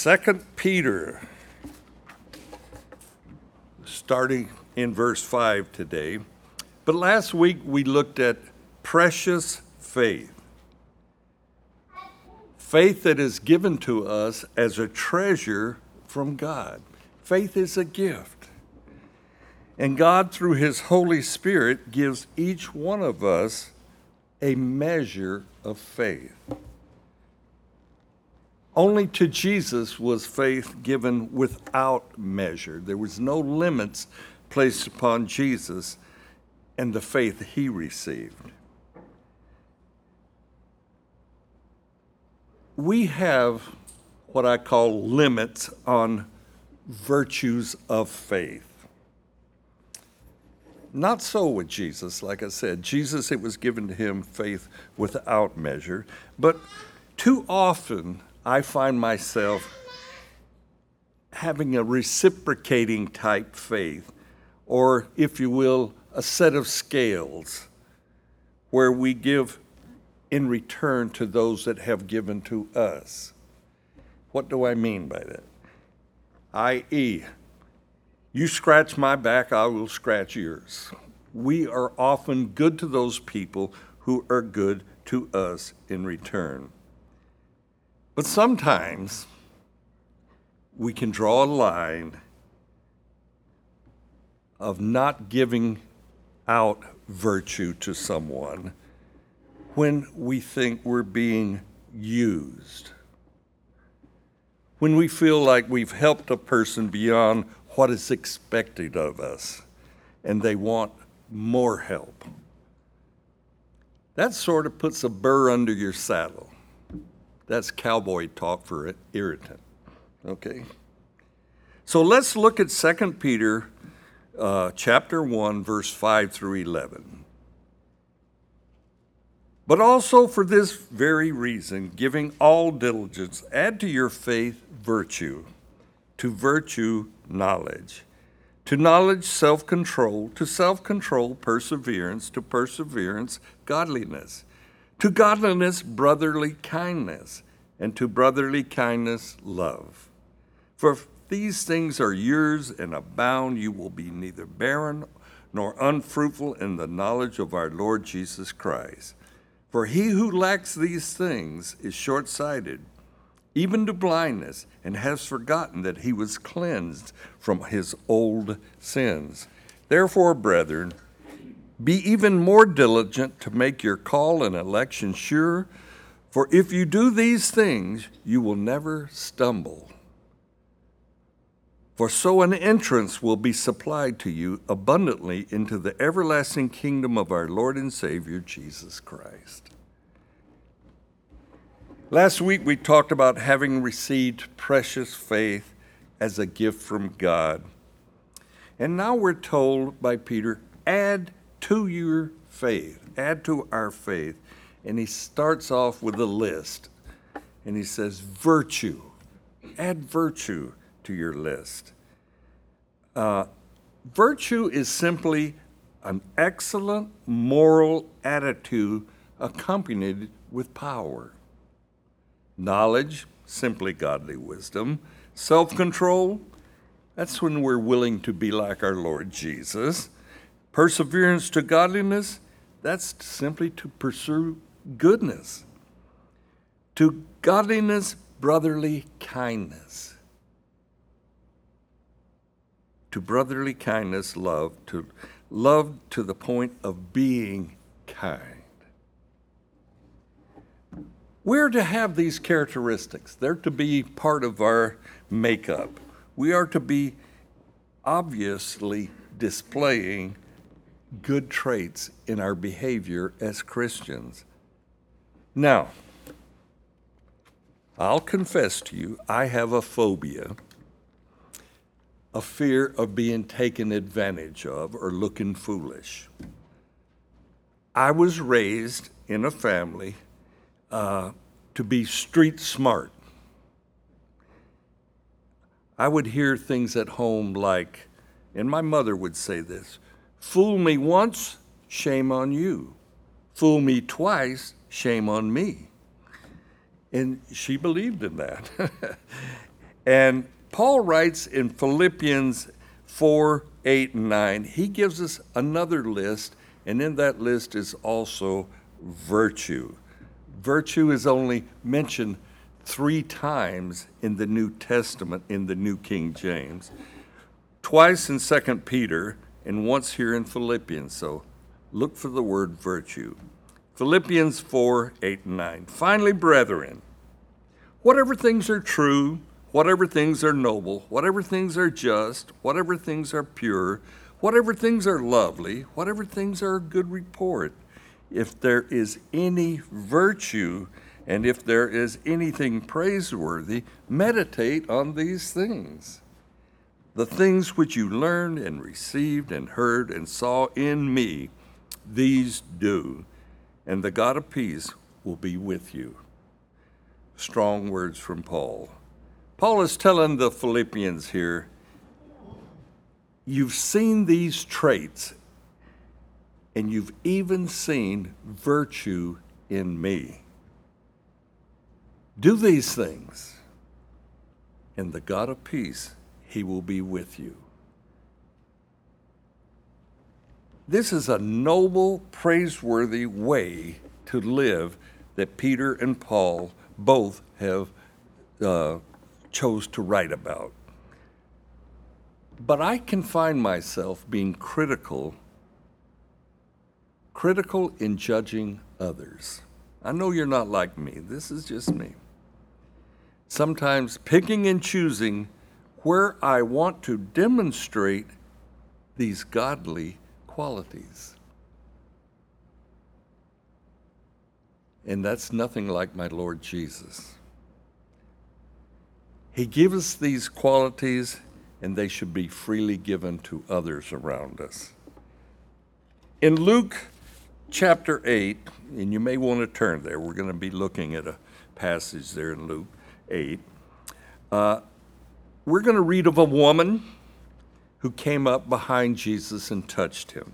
2 Peter, starting in verse 5 today. But last week we looked at precious faith. Faith that is given to us as a treasure from God. Faith is a gift. And God, through His Holy Spirit, gives each one of us a measure of faith. Only to Jesus was faith given without measure. There was no limits placed upon Jesus and the faith He received. We have what I call limits on virtues of faith. Not so with Jesus, like I said. Jesus, it was given to Him faith without measure. But too often, I find myself having a reciprocating type faith, or if you will, a set of scales where we give in return to those that have given to us. What do I mean by that? i.e., you scratch my back, I will scratch yours. We are often good to those people who are good to us in return. But sometimes we can draw a line of not giving out virtue to someone when we think we're being used. When we feel like we've helped a person beyond what is expected of us and they want more help. That sort of puts a burr under your saddle. That's cowboy talk for an irritant, okay? So let's look at 2 Peter chapter 1, verse 5 through 11. But also for this very reason, giving all diligence, add to your faith virtue, to virtue knowledge, to knowledge self-control, to self-control perseverance, to perseverance godliness, to godliness brotherly kindness, and to brotherly kindness love. For if these things are yours and abound, you will be neither barren nor unfruitful in the knowledge of our Lord Jesus Christ. For he who lacks these things is short-sighted, even to blindness, and has forgotten that he was cleansed from his old sins. Therefore, brethren, be even more diligent to make your call and election sure, for if you do these things, you will never stumble. For so an entrance will be supplied to you abundantly into the everlasting kingdom of our Lord and Savior, Jesus Christ. Last week we talked about having received precious faith as a gift from God. And now we're told by Peter, add to your faith, add to our faith. And he starts off with a list. And he says, virtue, add virtue to your list. Virtue is simply an excellent moral attitude accompanied with power. Knowledge, simply godly wisdom. Self-control, that's when we're willing to be like our Lord Jesus. Perseverance to godliness, that's simply to pursue goodness. To godliness, brotherly kindness. To brotherly kindness, love to the point of being kind. We're to have these characteristics. They're to be part of our makeup. We are to be obviously displaying good traits in our behavior as Christians. Now, I'll confess to you, I have a phobia, a fear of being taken advantage of or looking foolish. I was raised in a family to be street smart. I would hear things at home like, and my mother would say this, fool me once, shame on you. Fool me twice, shame on me. And she believed in that. And Paul writes in Philippians 4, 8, and 9, he gives us another list, and in that list is also virtue. Virtue is only mentioned 3 times in the New Testament in the New King James, twice in 2 Peter, and once here in Philippians. So look for the word virtue. Philippians 4, 8, and 9. Finally, brethren, whatever things are true, whatever things are noble, whatever things are just, whatever things are pure, whatever things are lovely, whatever things are of good report, if there is any virtue and if there is anything praiseworthy, meditate on these things. The things which you learned and received and heard and saw in me, these do, and the God of peace will be with you. Strong words from Paul. Paul is telling the Philippians here, you've seen these traits, and you've even seen virtue in me. Do these things, and the God of peace, he will be with you. This is a noble, praiseworthy way to live that Peter and Paul both have chose to write about. But I can find myself being critical in judging others. I know you're not like me. This is just me. Sometimes picking and choosing where I want to demonstrate these godly qualities. And that's nothing like my Lord Jesus. He gives us these qualities, and they should be freely given to others around us. In Luke chapter 8, and you may want to turn there, we're going to be looking at a passage there in Luke 8. We're going to read of a woman who came up behind Jesus and touched him.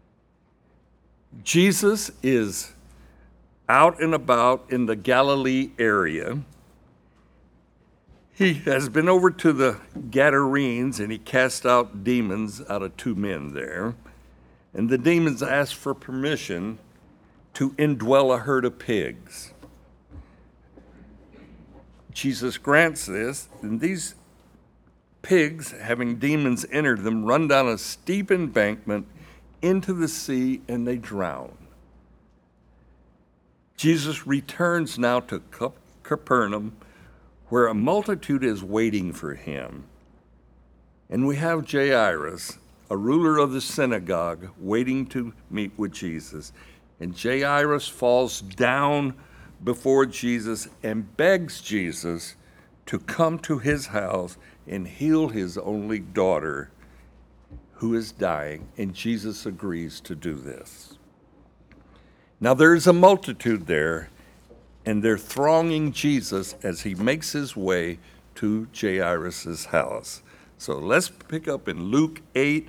Jesus is out and about in the Galilee area. He has been over to the Gadarenes, and he cast out demons out of 2 men there. And the demons asked for permission to indwell a herd of pigs. Jesus grants this, and these pigs, having demons enter them, run down a steep embankment into the sea, and they drown. Jesus returns now to Capernaum, where a multitude is waiting for him. And we have Jairus, a ruler of the synagogue, waiting to meet with Jesus. And Jairus falls down before Jesus and begs Jesus to come to his house and heal his only daughter who is dying, and Jesus agrees to do this. Now there's a multitude there, and they're thronging Jesus as he makes his way to Jairus' house. So let's pick up in Luke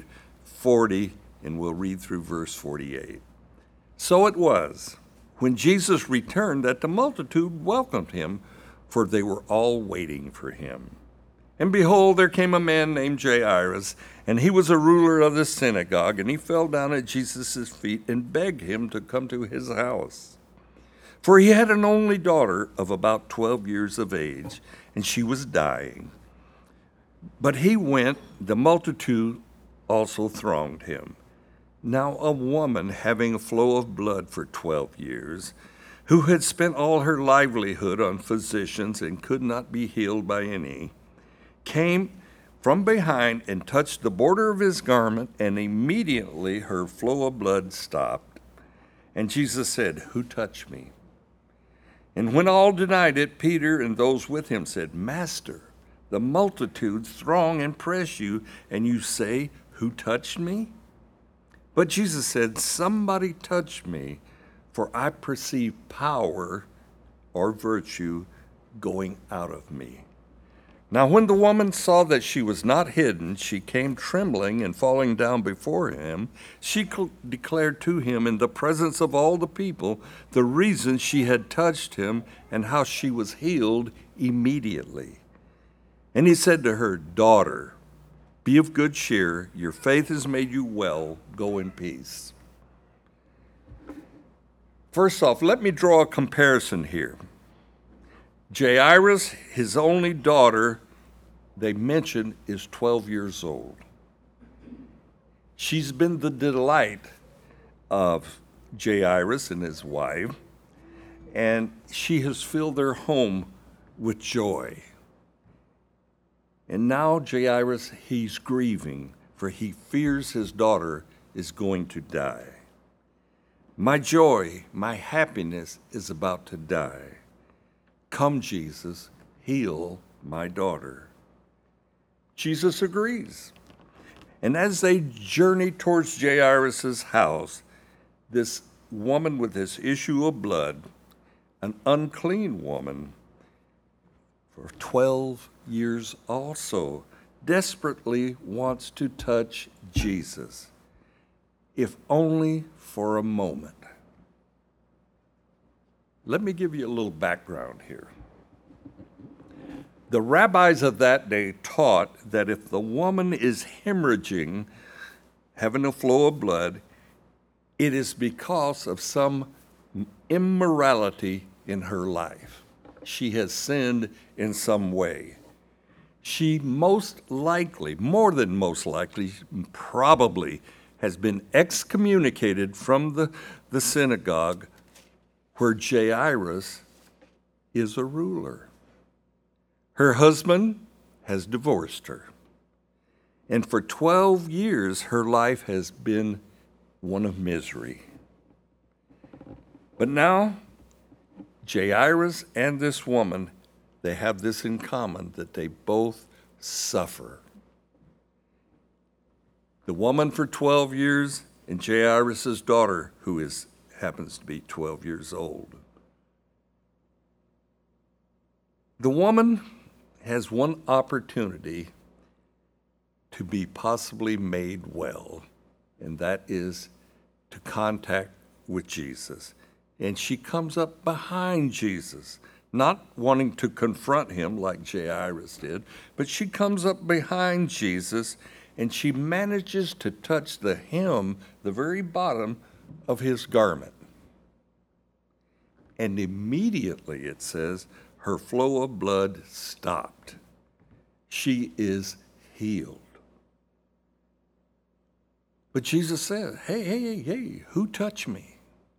8:40, and we'll read through verse 48. So it was, when Jesus returned, that the multitude welcomed him, for they were all waiting for him. And behold, there came a man named Jairus, and he was a ruler of the synagogue, and he fell down at Jesus' feet and begged him to come to his house. For he had an only daughter of about 12 years of age, and she was dying. But he went, the multitude also thronged him. Now a woman having a flow of blood for 12 years, who had spent all her livelihood on physicians and could not be healed by any, came from behind and touched the border of his garment, and immediately her flow of blood stopped. And Jesus said, "Who touched me?" And when all denied it, Peter and those with him said, "Master, the multitudes throng and press you, and you say, 'Who touched me?'" But Jesus said, "Somebody touched me, for I perceive power or virtue going out of me." Now when the woman saw that she was not hidden, she came trembling, and falling down before him, she declared to him in the presence of all the people the reason she had touched him and how she was healed immediately. And he said to her, "Daughter, be of good cheer. Your faith has made you well. Go in peace." First off, let me draw a comparison here. Jairus, his only daughter, they mention, is 12 years old. She's been the delight of Jairus and his wife, and she has filled their home with joy. And now Jairus, he's grieving, for he fears his daughter is going to die. My joy, my happiness is about to die. Come, Jesus, heal my daughter. Jesus agrees. And as they journey towards Jairus' house, this woman with this issue of blood, an unclean woman, for 12 years also, desperately wants to touch Jesus, if only for a moment. Let me give you a little background here. The rabbis of that day taught that if the woman is hemorrhaging, having a flow of blood, it is because of some immorality in her life. She has sinned in some way. She most likely, more than most likely, probably has been excommunicated from the synagogue where Jairus is a ruler. Her husband has divorced her. And for 12 years, her life has been one of misery. But now, Jairus and this woman, they have this in common, that they both suffer. The woman for 12 years and Jairus' daughter, who happens to be 12 years old. The woman has one opportunity to be possibly made well, and that is to contact with Jesus. And she comes up behind Jesus, not wanting to confront him like Jairus did, but she comes up behind Jesus and she manages to touch the hem, the very bottom of his garment. And immediately, it says, her flow of blood stopped. She is healed. But Jesus said, hey, who touched me?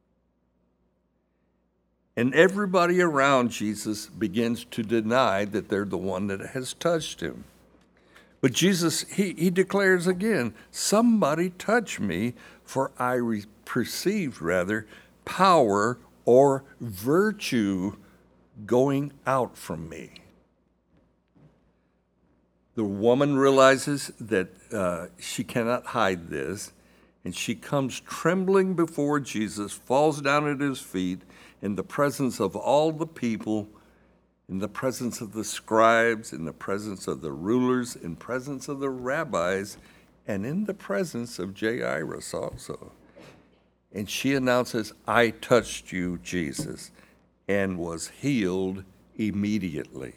And everybody around Jesus begins to deny that they're the one that has touched him. But Jesus, he declares again, somebody touched me, for I perceived power or virtue going out from me. The woman realizes that she cannot hide this, and she comes trembling before Jesus, falls down at his feet in the presence of all the people, in the presence of the scribes, in the presence of the rulers, in presence of the rabbis, and in the presence of Jairus also. And she announces, I touched you, Jesus, and was healed immediately.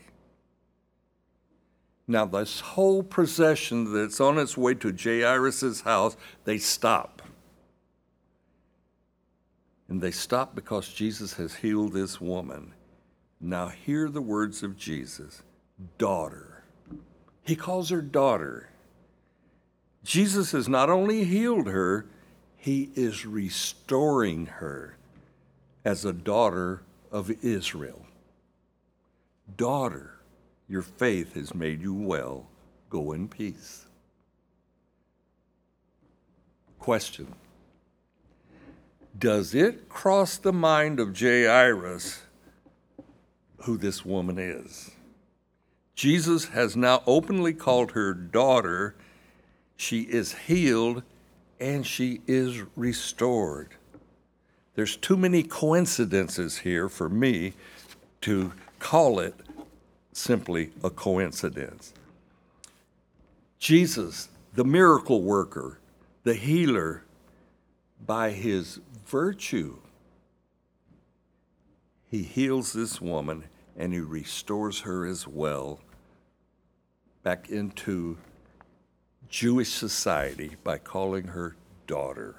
Now, this whole procession that's on its way to Jairus' house, they stop. And they stop because Jesus has healed this woman. Now, hear the words of Jesus, daughter. He calls her daughter. Jesus has not only healed her, he is restoring her as a daughter of Israel. Daughter, your faith has made you well. Go in peace. Question: does it cross the mind of Jairus who this woman is? Jesus has now openly called her daughter. She is healed and she is restored. There's too many coincidences here for me to call it simply a coincidence. Jesus, the miracle worker, the healer, by his virtue, he heals this woman and he restores her as well back into Jewish society by calling her daughter.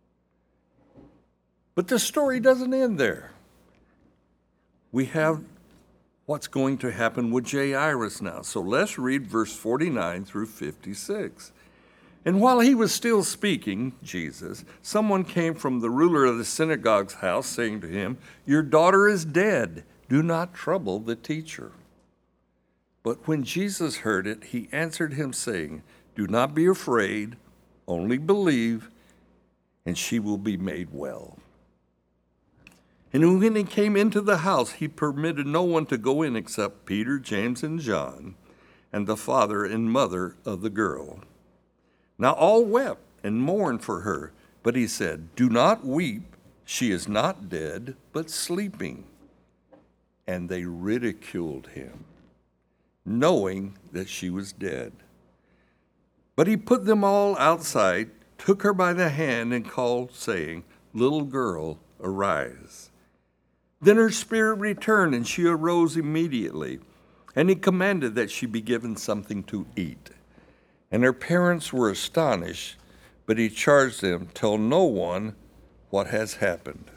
But the story doesn't end there. We have what's going to happen with Jairus now. So let's read verse 49 through 56. And while he was still speaking, Jesus, someone came from the ruler of the synagogue's house, saying to him, "Your daughter is dead. Do not trouble the teacher." But when Jesus heard it, he answered him, saying, "Do not be afraid, only believe, and she will be made well." And when he came into the house, he permitted no one to go in except Peter, James, and John, and the father and mother of the girl. Now all wept and mourned for her, but he said, "Do not weep. She is not dead, but sleeping." And they ridiculed him, knowing that she was dead. But he put them all outside, took her by the hand, and called, saying, "Little girl, arise." Then her spirit returned, and she arose immediately. And he commanded that she be given something to eat. And her parents were astonished, but he charged them, "Tell no one what has happened."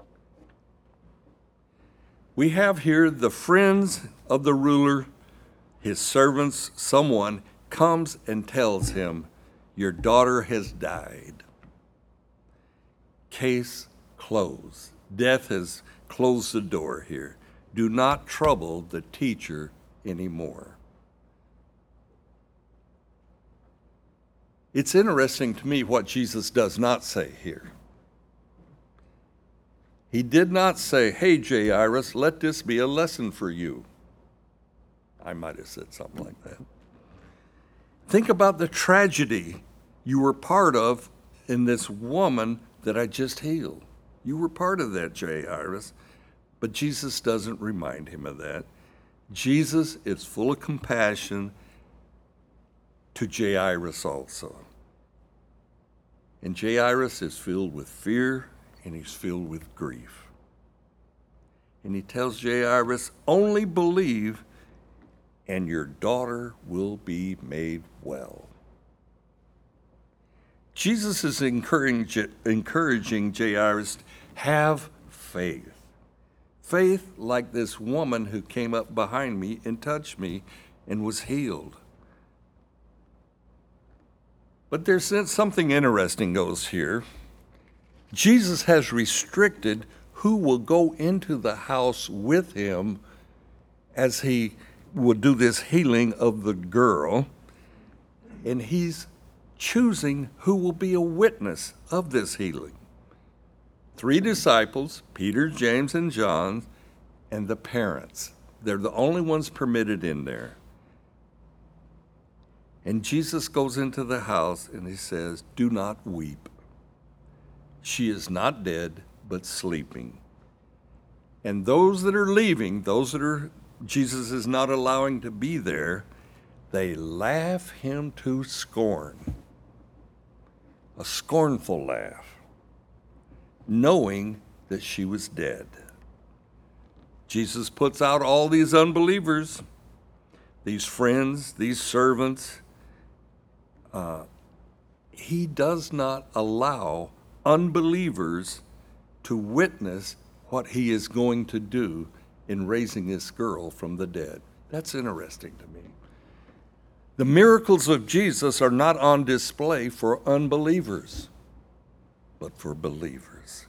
We have here the friends of the ruler, his servants, someone comes and tells him, "Your daughter has died." Case closed. Death has closed the door here. Do not trouble the teacher anymore. It's interesting to me what Jesus does not say here. He did not say, "Hey, Jairus, let this be a lesson for you." I might have said something like that. Think about the tragedy you were part of in this woman that I just healed. You were part of that, Jairus. But Jesus doesn't remind him of that. Jesus is full of compassion to Jairus also. And Jairus is filled with fear, and he's filled with grief. And he tells Jairus, "Only believe, and your daughter will be made well." Jesus is encouraging Jairus, have faith. Faith like this woman who came up behind me and touched me and was healed. But there's something interesting goes here. Jesus has restricted who will go into the house with him as he will do this healing of the girl. And he's choosing who will be a witness of this healing. 3 disciples, Peter, James, and John, and the parents. They're the only ones permitted in there. And Jesus goes into the house and he says, "Do not weep. She is not dead, but sleeping." And those that are leaving, Jesus is not allowing to be there, they laugh him to scorn. A scornful laugh, knowing that she was dead. Jesus puts out all these unbelievers, these friends, these servants. He does not allow unbelievers to witness what he is going to do in raising this girl from the dead. That's interesting to me. The miracles of Jesus are not on display for unbelievers, but for believers.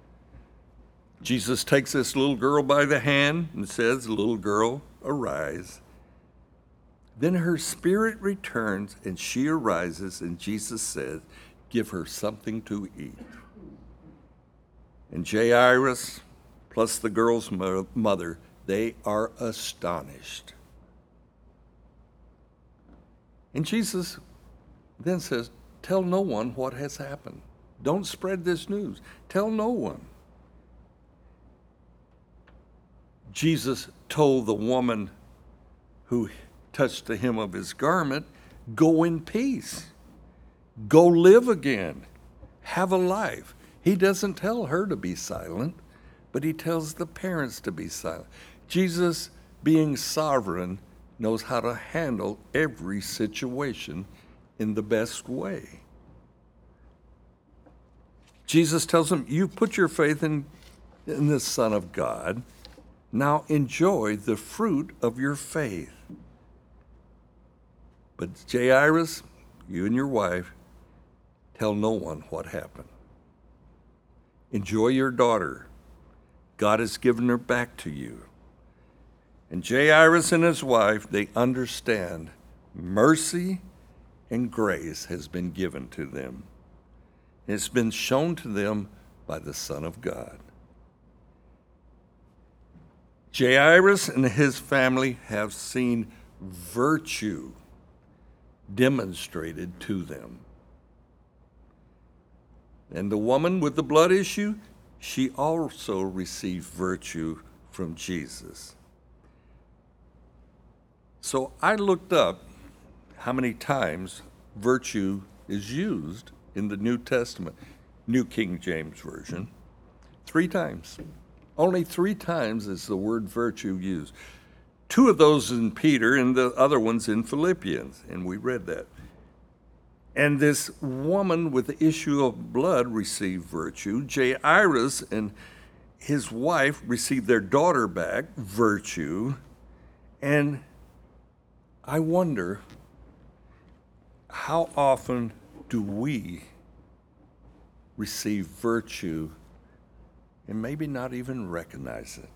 Jesus takes this little girl by the hand and says, "Little girl, arise." Then her spirit returns and she arises, and Jesus says, "Give her something to eat." And Jairus, plus the girl's mother, they are astonished. And Jesus then says, "Tell no one what has happened. Don't spread this news. Tell no one." Jesus told the woman who touched the hem of his garment, "Go in peace. Go live again. Have a life." He doesn't tell her to be silent, but he tells the parents to be silent. Jesus, being sovereign, knows how to handle every situation in the best way. Jesus tells him, you put your faith in the Son of God. Now enjoy the fruit of your faith. But Jairus, you and your wife, tell no one what happened. Enjoy your daughter. God has given her back to you. And Jairus and his wife, they understand mercy and grace has been given to them. It's been shown to them by the Son of God. Jairus and his family have seen virtue demonstrated to them. And the woman with the blood issue, she also received virtue from Jesus. So I looked up how many times virtue is used in the New Testament, New King James Version. 3 times. Only 3 times is the word virtue used. 2 of those in Peter and the other ones in Philippians, and we read that. And this woman with the issue of blood received virtue. Jairus and his wife received their daughter back, virtue. And I wonder, how often do we receive virtue and maybe not even recognize it?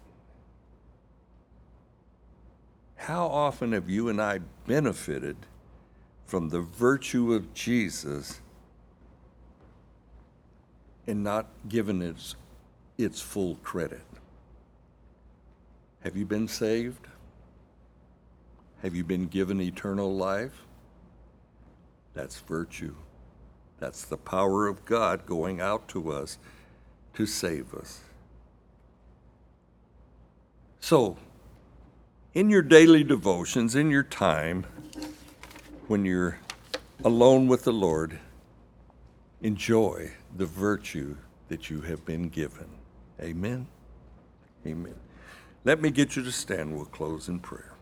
How often have you and I benefited from the virtue of Jesus and not given its full credit? Have you been saved? Have you been given eternal life? That's virtue. That's the power of God going out to us to save us. So, in your daily devotions, in your time, when you're alone with the Lord, enjoy the virtue that you have been given. Amen? Amen. Let me get you to stand. We'll close in prayer.